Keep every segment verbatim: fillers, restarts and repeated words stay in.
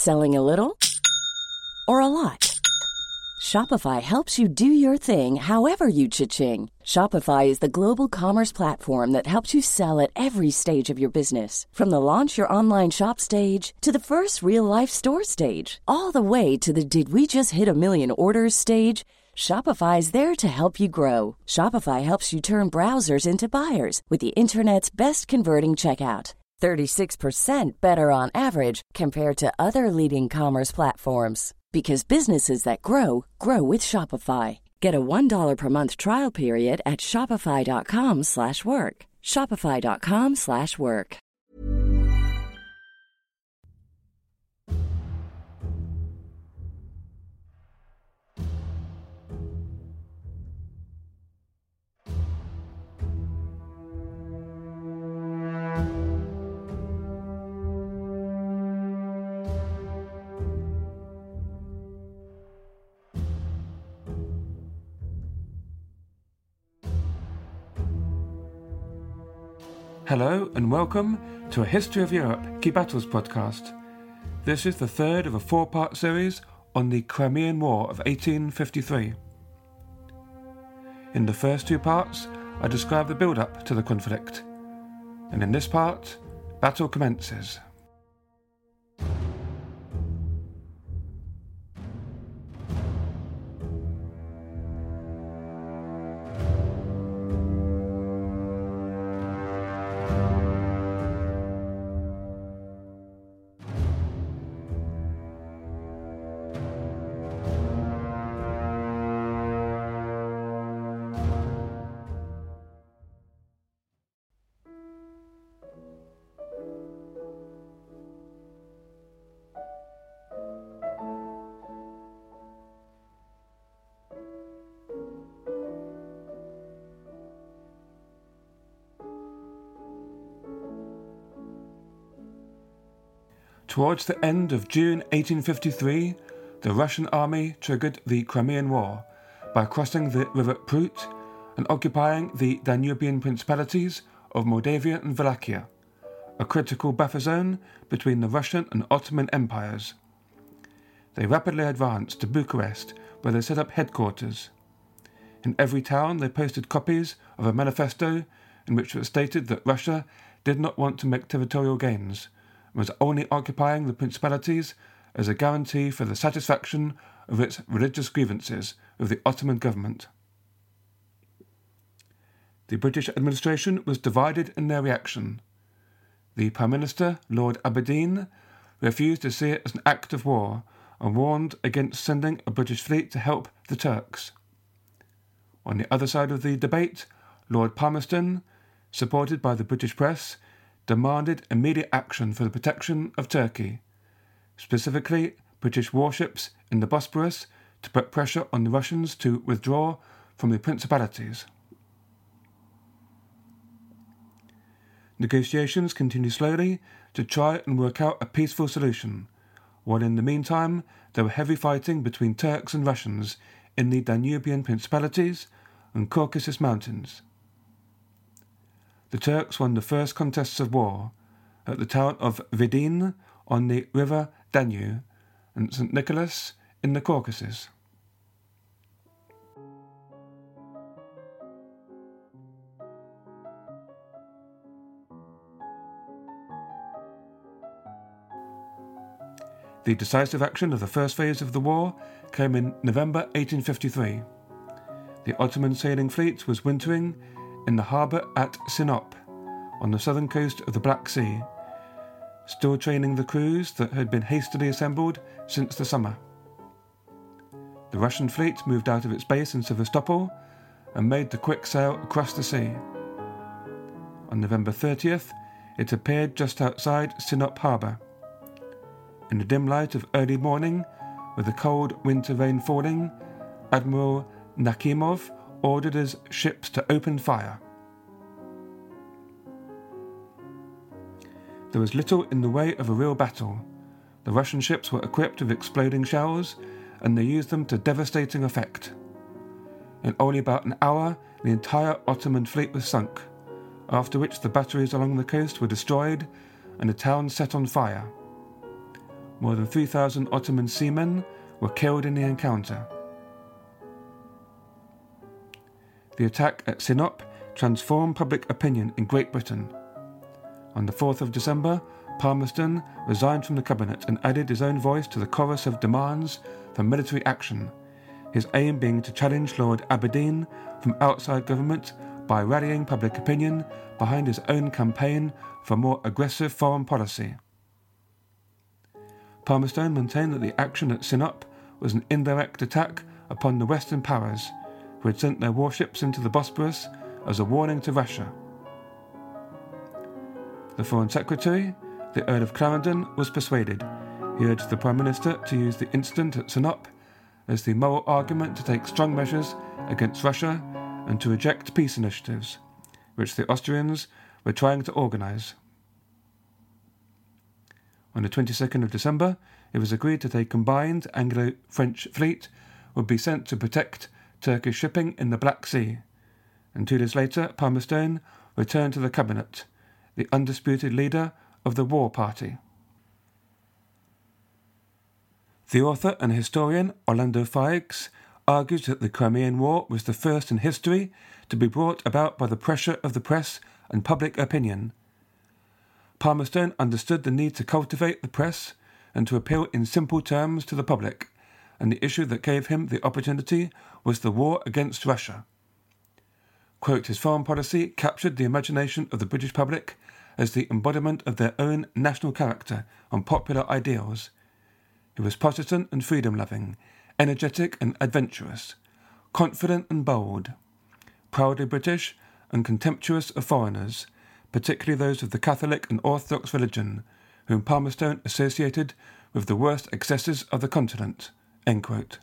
Selling a little or a lot? Shopify helps you do your thing however you cha-ching. Shopify is the global commerce platform that helps you sell at every stage of your business. From the launch your online shop stage to the first real-life store stage, all the way to the did we just hit a million orders stage. Shopify is there to help you grow. Shopify helps you turn browsers into buyers with the internet's best converting checkout. thirty-six percent better on average compared to other leading commerce platforms. Because businesses that grow, grow with Shopify. Get a one dollar per month trial period at shopify.com slash work. Shopify.com slash work. Hello and welcome to a History of Europe Key Battles podcast. This is the third of a four-part series on the Crimean War of eighteen fifty-three. In the first two parts, I describe the build-up to the conflict, and in this part, battle commences. Towards the end of June eighteen fifty-three, the Russian army triggered the Crimean War by crossing the river Prut and occupying the Danubian principalities of Moldavia and Wallachia, a critical buffer zone between the Russian and Ottoman empires. They rapidly advanced to Bucharest, where they set up headquarters. In every town they posted copies of a manifesto in which it was stated that Russia did not want to make territorial gains, was only occupying the principalities as a guarantee for the satisfaction of its religious grievances with the Ottoman government. The British administration was divided in their reaction. The Prime Minister, Lord Aberdeen, refused to see it as an act of war and warned against sending a British fleet to help the Turks. On the other side of the debate, Lord Palmerston, supported by the British press, demanded immediate action for the protection of Turkey, specifically British warships in the Bosporus, to put pressure on the Russians to withdraw from the principalities. Negotiations continued slowly to try and work out a peaceful solution, while in the meantime there were heavy fighting between Turks and Russians in the Danubian principalities and Caucasus Mountains. The Turks won the first contests of war at the town of Vidin on the river Danube and Saint Nicholas in the Caucasus. The decisive action of the first phase of the war came in November eighteen fifty-three. The Ottoman sailing fleet was wintering in the harbour at Sinop, on the southern coast of the Black Sea, still training the crews that had been hastily assembled since the summer. The Russian fleet moved out of its base in Sevastopol and made the quick sail across the sea. On November thirtieth, it appeared just outside Sinop harbour. In the dim light of early morning, with the cold winter rain falling, Admiral Nakhimov ordered his ships to open fire. There was little in the way of a real battle. The Russian ships were equipped with exploding shells, and they used them to devastating effect. In only about an hour, the entire Ottoman fleet was sunk, after which the batteries along the coast were destroyed and the town set on fire. More than three thousand Ottoman seamen were killed in the encounter. The attack at Sinop transformed public opinion in Great Britain. On the fourth of December, Palmerston resigned from the cabinet and added his own voice to the chorus of demands for military action, his aim being to challenge Lord Aberdeen from outside government by rallying public opinion behind his own campaign for more aggressive foreign policy. Palmerston maintained that the action at Sinop was an indirect attack upon the Western powers, who had sent their warships into the Bosporus as a warning to Russia. The Foreign Secretary, the Earl of Clarendon, was persuaded. He urged the Prime Minister to use the incident at Sinop as the moral argument to take strong measures against Russia and to reject peace initiatives, which the Austrians were trying to organise. On the twenty-second of December, it was agreed that a combined Anglo-French fleet would be sent to protect Turkish shipping in the Black Sea, and two days later Palmerston returned to the cabinet, the undisputed leader of the war party. The author and historian Orlando Figes argues that the Crimean War was the first in history to be brought about by the pressure of the press and public opinion. Palmerston understood the need to cultivate the press and to appeal in simple terms to the public, and the issue that gave him the opportunity was the war against Russia. Quote, his foreign policy captured the imagination of the British public as the embodiment of their own national character and popular ideals. He was Protestant and freedom-loving, energetic and adventurous, confident and bold, proudly British and contemptuous of foreigners, particularly those of the Catholic and Orthodox religion, whom Palmerston associated with the worst excesses of the continent. End quote.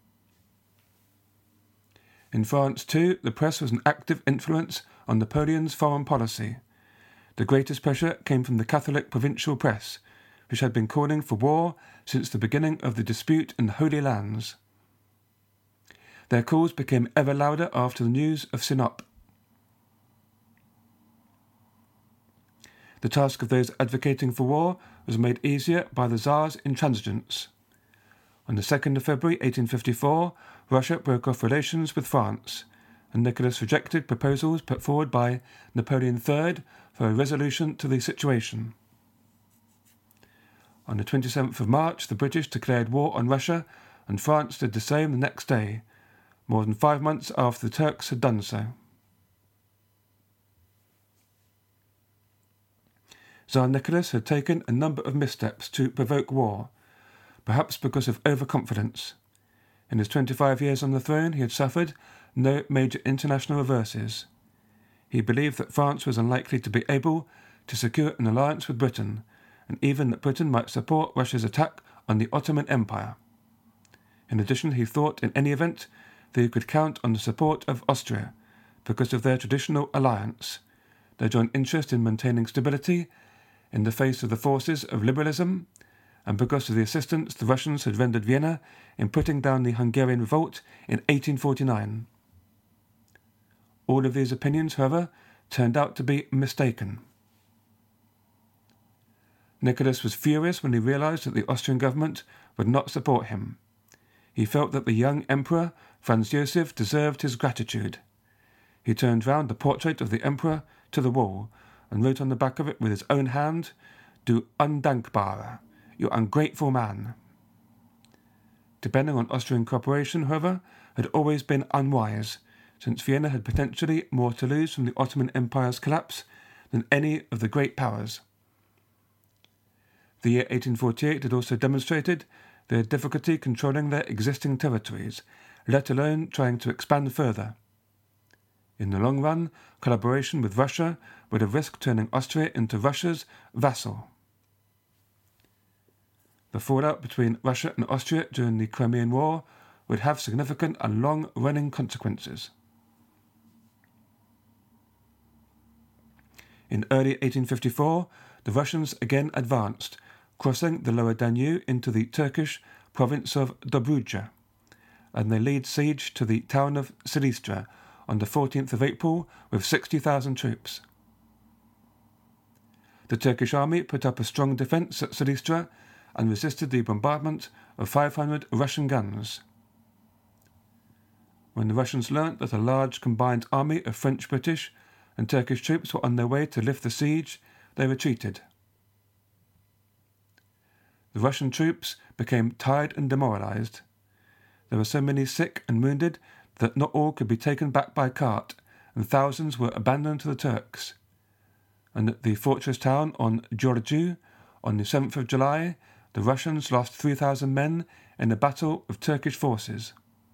In France, too, the press was an active influence on Napoleon's foreign policy. The greatest pressure came from the Catholic provincial press, which had been calling for war since the beginning of the dispute in the Holy Lands. Their calls became ever louder after the news of Sinop. The task of those advocating for war was made easier by the Tsar's intransigence. On the second of February eighteen fifty-four, Russia broke off relations with France, and Nicholas rejected proposals put forward by Napoleon the Third for a resolution to the situation. On the twenty-seventh of March, the British declared war on Russia, and France did the same the next day, more than five months after the Turks had done so. Tsar Nicholas had taken a number of missteps to provoke war, perhaps because of overconfidence. In his twenty-five years on the throne, he had suffered no major international reverses. He believed that France was unlikely to be able to secure an alliance with Britain, and even that Britain might support Russia's attack on the Ottoman Empire. In addition, he thought in any event that he could count on the support of Austria because of their traditional alliance, their joint interest in maintaining stability in the face of the forces of liberalism, and because of the assistance the Russians had rendered Vienna in putting down the Hungarian revolt in eighteen forty-nine. All of these opinions, however, turned out to be mistaken. Nicholas was furious when he realized that the Austrian government would not support him. He felt that the young emperor, Franz Joseph, deserved his gratitude. He turned round the portrait of the emperor to the wall and wrote on the back of it with his own hand, "Du undankbare, you ungrateful man." Depending on Austrian cooperation, however, had always been unwise, since Vienna had potentially more to lose from the Ottoman Empire's collapse than any of the great powers. The year eighteen forty-eight had also demonstrated their difficulty controlling their existing territories, let alone trying to expand further. In the long run, collaboration with Russia would have risked turning Austria into Russia's vassal. The fallout between Russia and Austria during the Crimean War would have significant and long-running consequences. In early eighteen fifty-four, the Russians again advanced, crossing the lower Danube into the Turkish province of Dobruja, and they laid siege to the town of Silistra on the fourteenth of April with sixty thousand troops. The Turkish army put up a strong defence at Silistra, and resisted the bombardment of five hundred Russian guns. When the Russians learnt that a large combined army of French, British and Turkish troops were on their way to lift the siege, they retreated. The Russian troops became tired and demoralised. There were so many sick and wounded that not all could be taken back by cart, and thousands were abandoned to the Turks. And at the fortress town on Giurgiu, on the seventh of July, the Russians lost three thousand men in a battle of Turkish forces.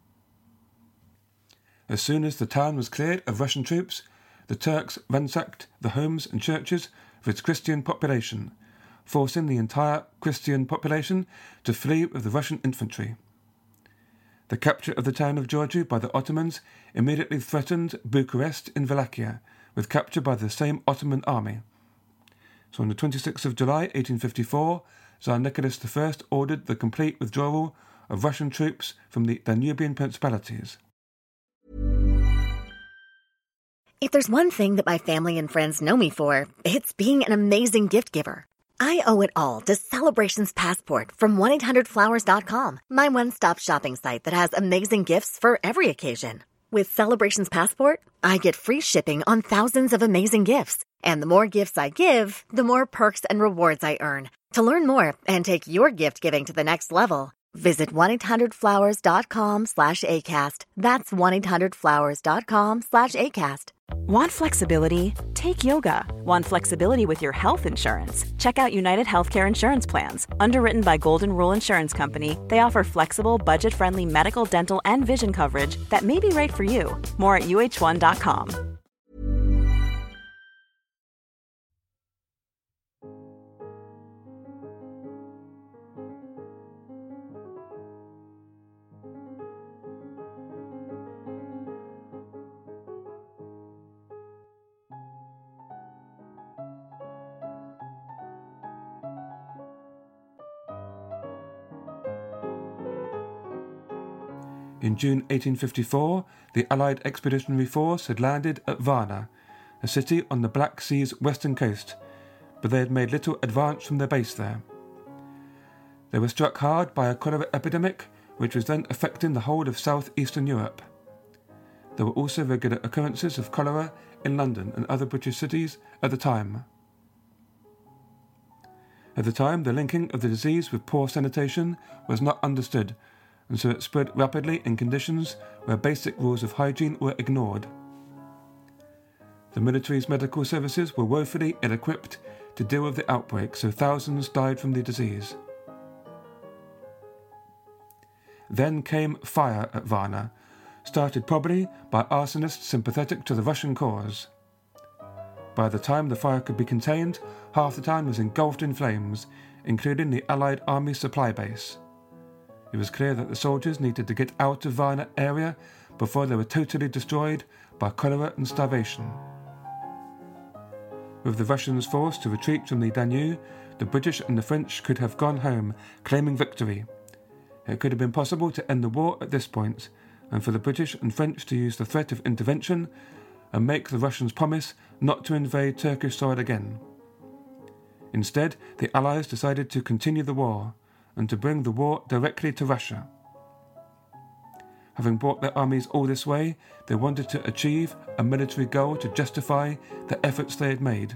As soon as the town was cleared of Russian troops, the Turks ransacked the homes and churches of its Christian population, forcing the entire Christian population to flee with the Russian infantry. The capture of the town of Giurgiu by the Ottomans immediately threatened Bucharest in Wallachia, with capture by the same Ottoman army. So on the twenty-sixth of July, eighteen fifty-four, Tsar Nicholas the First ordered the complete withdrawal of Russian troops from the Danubian principalities. If there's one thing that my family and friends know me for, it's being an amazing gift giver. I owe it all to Celebrations Passport from one eight hundred flowers dot com, my one-stop shopping site that has amazing gifts for every occasion. With Celebrations Passport, I get free shipping on thousands of amazing gifts. And the more gifts I give, the more perks and rewards I earn. To learn more and take your gift giving to the next level, visit one eight hundred flowers dot com slash ACAST. That's one eight hundred flowers dot com slash ACAST. Want flexibility? Take yoga. Want flexibility with your health insurance? Check out United Healthcare Insurance Plans. Underwritten by Golden Rule Insurance Company, they offer flexible, budget-friendly medical, dental, and vision coverage that may be right for you. More at U H one dot com. In June eighteen fifty-four, the Allied Expeditionary Force had landed at Varna, a city on the Black Sea's western coast, but they had made little advance from their base there. They were struck hard by a cholera epidemic, which was then affecting the whole of south-eastern Europe. There were also regular occurrences of cholera in London and other British cities at the time. At the time, the linking of the disease with poor sanitation was not understood, and so it spread rapidly in conditions where basic rules of hygiene were ignored. The military's medical services were woefully ill-equipped to deal with the outbreak, so thousands died from the disease. Then came fire at Varna, started probably by arsonists sympathetic to the Russian cause. By the time the fire could be contained, half the town was engulfed in flames, including the Allied Army supply base. It was clear that the soldiers needed to get out of Varna area before they were totally destroyed by cholera and starvation. With the Russians forced to retreat from the Danube, the British and the French could have gone home, claiming victory. It could have been possible to end the war at this point, and for the British and French to use the threat of intervention and make the Russians promise not to invade Turkish soil again. Instead, the Allies decided to continue the war, and to bring the war directly to Russia. Having brought their armies all this way, they wanted to achieve a military goal to justify the efforts they had made.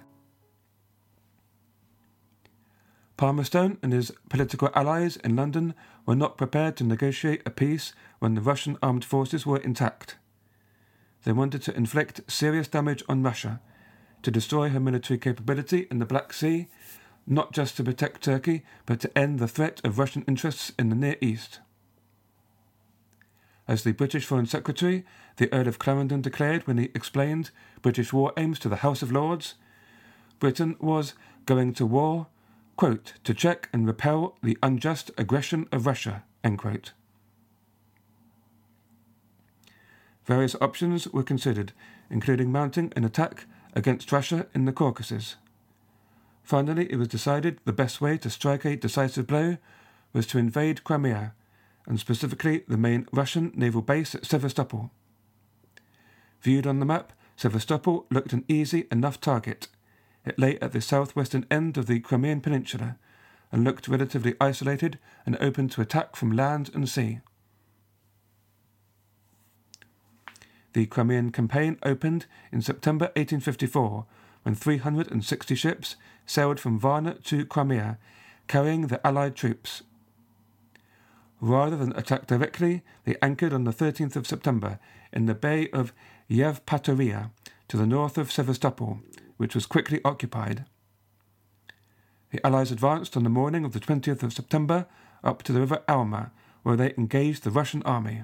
Palmerston and his political allies in London were not prepared to negotiate a peace when the Russian armed forces were intact. They wanted to inflict serious damage on Russia, to destroy her military capability in the Black Sea, not just to protect Turkey, but to end the threat of Russian interests in the Near East. As the British Foreign Secretary, the Earl of Clarendon declared when he explained British war aims to the House of Lords, Britain was going to war, quote, to check and repel the unjust aggression of Russia, end quote. Various options were considered, including mounting an attack against Russia in the Caucasus. Finally, it was decided the best way to strike a decisive blow was to invade Crimea, and specifically the main Russian naval base at Sevastopol. Viewed on the map, Sevastopol looked an easy enough target. It lay at the southwestern end of the Crimean Peninsula, and looked relatively isolated and open to attack from land and sea. The Crimean Campaign opened in September eighteen fifty-four, when three hundred sixty ships sailed from Varna to Crimea, carrying the Allied troops. Rather than attack directly, they anchored on the thirteenth of September in the Bay of Yevpatoria, to the north of Sevastopol, which was quickly occupied. The Allies advanced on the morning of the twentieth of September up to the river Alma, where they engaged the Russian army.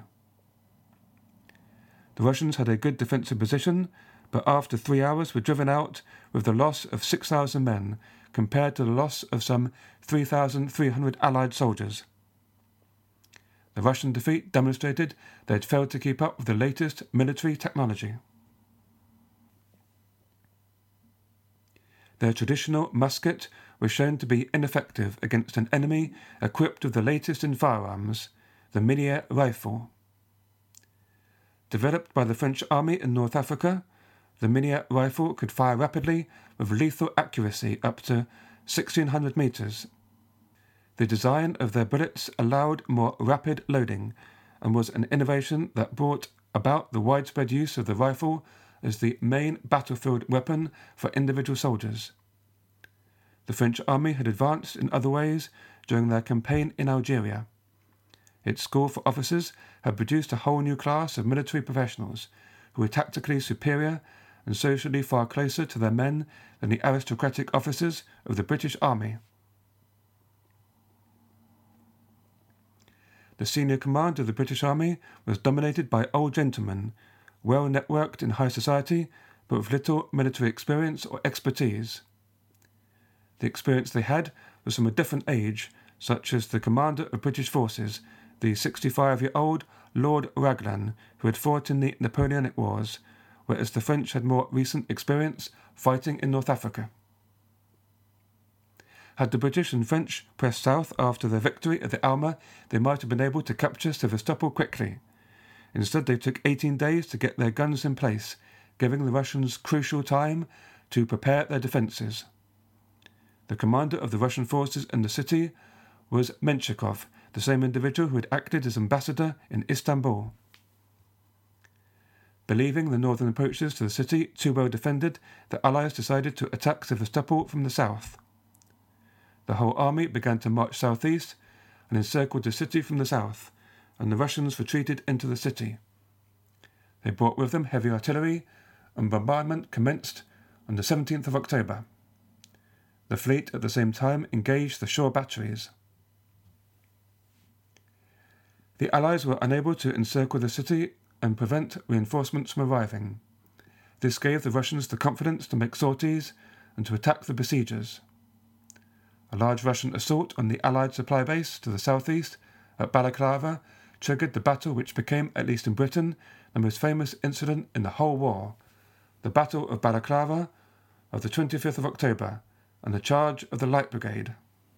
The Russians had a good defensive position, but after three hours were driven out with the loss of six thousand men, compared to the loss of some three thousand three hundred Allied soldiers. The Russian defeat demonstrated they had failed to keep up with the latest military technology. Their traditional musket was shown to be ineffective against an enemy equipped with the latest in firearms, the Minié rifle. Developed by the French army in North Africa, the Minié rifle could fire rapidly with lethal accuracy up to sixteen hundred meters. The design of their bullets allowed more rapid loading and was an innovation that brought about the widespread use of the rifle as the main battlefield weapon for individual soldiers. The French army had advanced in other ways during their campaign in Algeria. Its school for officers had produced a whole new class of military professionals who were tactically superior and socially far closer to their men than the aristocratic officers of the British Army. The senior command of the British Army was dominated by old gentlemen, well networked in high society, but with little military experience or expertise. The experience they had was from a different age, such as the commander of British forces, the sixty-five-year-old Lord Raglan, who had fought in the Napoleonic Wars, whereas the French had more recent experience fighting in North Africa. Had the British and French pressed south after their victory at the Alma, they might have been able to capture Sevastopol quickly. Instead, they took eighteen days to get their guns in place, giving the Russians crucial time to prepare their defences. The commander of the Russian forces in the city was Menshikov, the same individual who had acted as ambassador in Istanbul. Believing the northern approaches to the city too well defended, the Allies decided to attack Sevastopol from the south. The whole army began to march southeast and encircled the city from the south, and the Russians retreated into the city. They brought with them heavy artillery, and bombardment commenced on the seventeenth of October. The fleet at the same time engaged the shore batteries. The Allies were unable to encircle the city and prevent reinforcements from arriving. This gave the Russians the confidence to make sorties and to attack the besiegers. A large Russian assault on the Allied supply base to the southeast at Balaclava triggered the battle which became, at least in Britain, the most famous incident in the whole war, the Battle of Balaclava of the twenty-fifth of October, and the charge of the Light Brigade.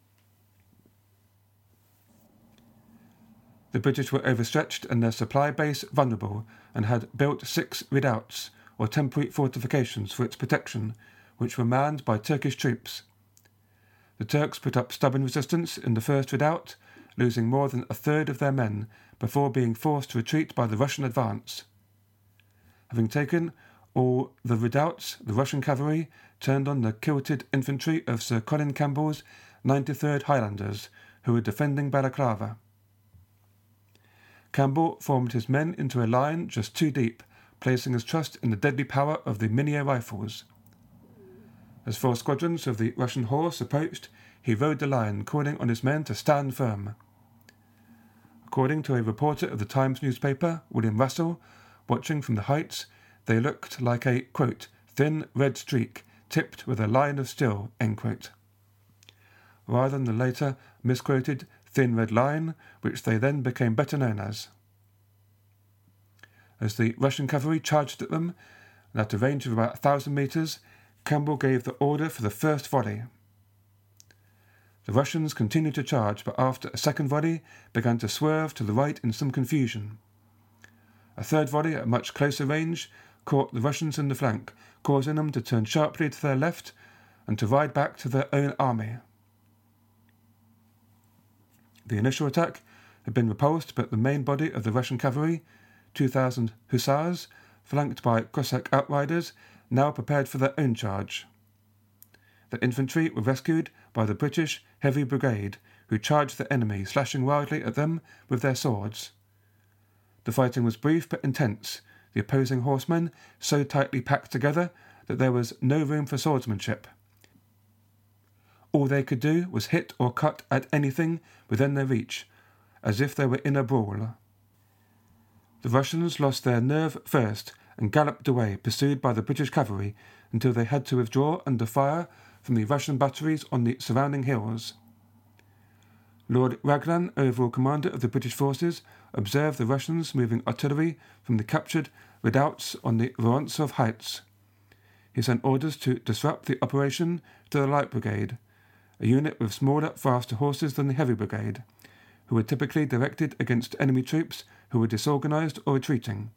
The British were overstretched and their supply base vulnerable, and had built six redoubts, or temporary fortifications, for its protection, which were manned by Turkish troops. The Turks put up stubborn resistance in the first redoubt, losing more than a third of their men before being forced to retreat by the Russian advance. Having taken all the redoubts, the Russian cavalry turned on the kilted infantry of Sir Colin Campbell's ninety-third Highlanders, who were defending Balaclava. Campbell formed his men into a line just two deep, placing his trust in the deadly power of the Minié rifles. As four squadrons of the Russian horse approached, he rode the line, calling on his men to stand firm. According to a reporter of the Times newspaper, William Russell, watching from the heights, they looked like a, quote, thin red streak tipped with a line of steel, end quote, rather than the later misquoted thin red line, which they then became better known as. As the Russian cavalry charged at them, and at a range of about a thousand metres, Campbell gave the order for the first volley. The Russians continued to charge, but after a second volley began to swerve to the right in some confusion. A third volley at much closer range caught the Russians in the flank, causing them to turn sharply to their left and to ride back to their own army. The initial attack had been repulsed, but the main body of the Russian cavalry, two thousand hussars, flanked by Cossack outriders, now prepared for their own charge. The infantry were rescued by the British Heavy Brigade, who charged the enemy, slashing wildly at them with their swords. The fighting was brief but intense, the opposing horsemen so tightly packed together that there was no room for swordsmanship. All they could do was hit or cut at anything within their reach, as if they were in a brawl. The Russians lost their nerve first and galloped away, pursued by the British cavalry, until they had to withdraw under fire from the Russian batteries on the surrounding hills. Lord Raglan, overall commander of the British forces, observed the Russians moving artillery from the captured redoubts on the Vorontsov heights. He sent orders to disrupt the operation to the Light Brigade, a unit with smaller, faster horses than the Heavy Brigade, who were typically directed against enemy troops who were disorganized or retreating.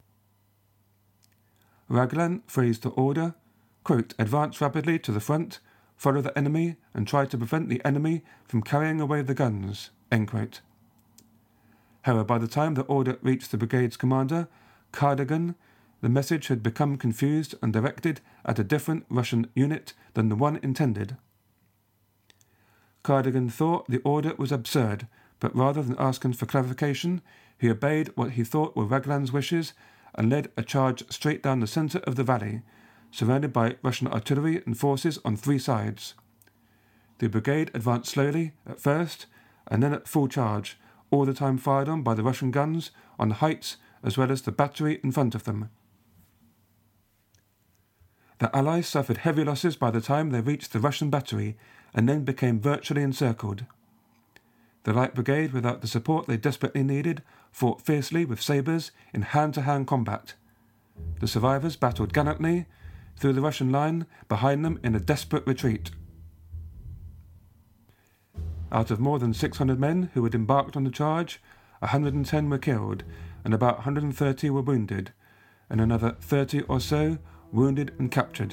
Raglan phrased the order, quote, "Advance rapidly to the front, follow the enemy, and try to prevent the enemy from carrying away the guns," end quote. However, by the time the order reached the brigade's commander, Cardigan, the message had become confused and directed at a different Russian unit than the one intended. Cardigan thought the order was absurd, but rather than asking for clarification, he obeyed what he thought were Raglan's wishes and led a charge straight down the centre of the valley, surrounded by Russian artillery and forces on three sides. The brigade advanced slowly at first, and then at full charge, all the time fired on by the Russian guns on the heights as well as the battery in front of them. The Allies suffered heavy losses by the time they reached the Russian battery, and then became virtually encircled. The Light Brigade, without the support they desperately needed, fought fiercely with sabres in hand-to-hand combat. The survivors battled gallantly through the Russian line behind them in a desperate retreat. Out of more than six hundred men who had embarked on the charge, one hundred ten were killed, and about one hundred thirty were wounded, and another thirty or so wounded and captured.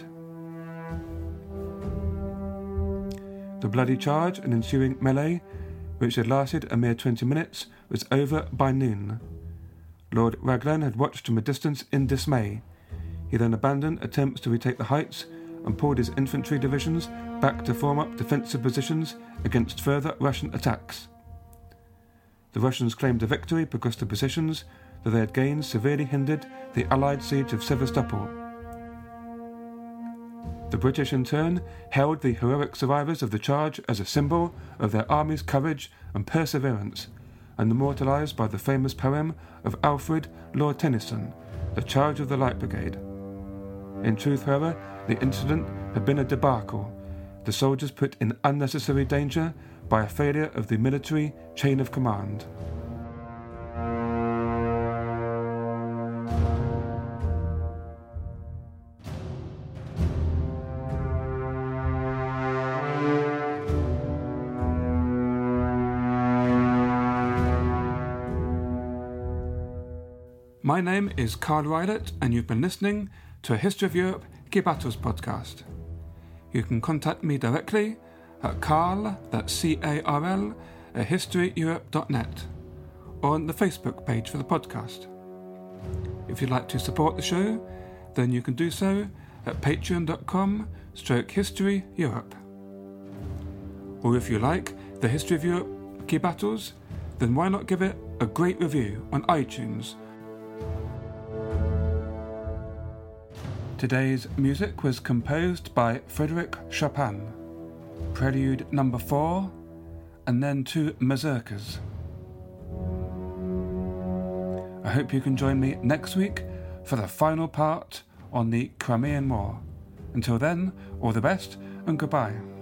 The bloody charge and ensuing melee, which had lasted a mere twenty minutes, was over by noon. Lord Raglan had watched from a distance in dismay. He then abandoned attempts to retake the heights and pulled his infantry divisions back to form up defensive positions against further Russian attacks. The Russians claimed a victory because the positions that they had gained severely hindered the Allied siege of Sevastopol. The British, in turn, held the heroic survivors of the charge as a symbol of their army's courage and perseverance, and immortalised by the famous poem of Alfred Lord Tennyson, The Charge of the Light Brigade. In truth, however, the incident had been a debacle, the soldiers put in unnecessary danger by a failure of the military chain of command. My name is Carl Rylett, and you've been listening to a History of Europe Key Battles podcast. You can contact me directly at Carl, that's C A R L, at history europe dot net, or on the Facebook page for the podcast. If you'd like to support the show, then you can do so at patreon.com stroke history Europe. Or if you like the History of Europe Key Battles, then why not give it a great review on iTunes. Today's music was composed by Frédéric Chopin, Prelude number four, and then two mazurkas. I hope you can join me next week for the final part on the Crimean War. Until then, all the best and goodbye.